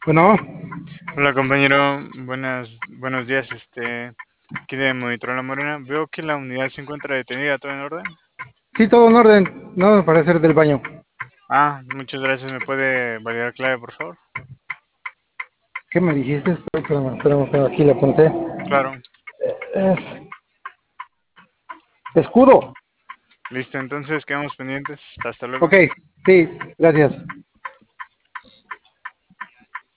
Bueno, Hola compañero, buenos días. Aquí de Monitor La Morena. Veo que la unidad se encuentra detenida, ¿todo en orden? sí, todo en orden. No, para hacer del baño. Muchas gracias. ¿Me puede validar clave, por favor? ¿Qué me dijiste? Espérame, aquí le apunté. Claro. Es escudo. Listo, entonces quedamos pendientes. Hasta luego. Ok, sí, gracias.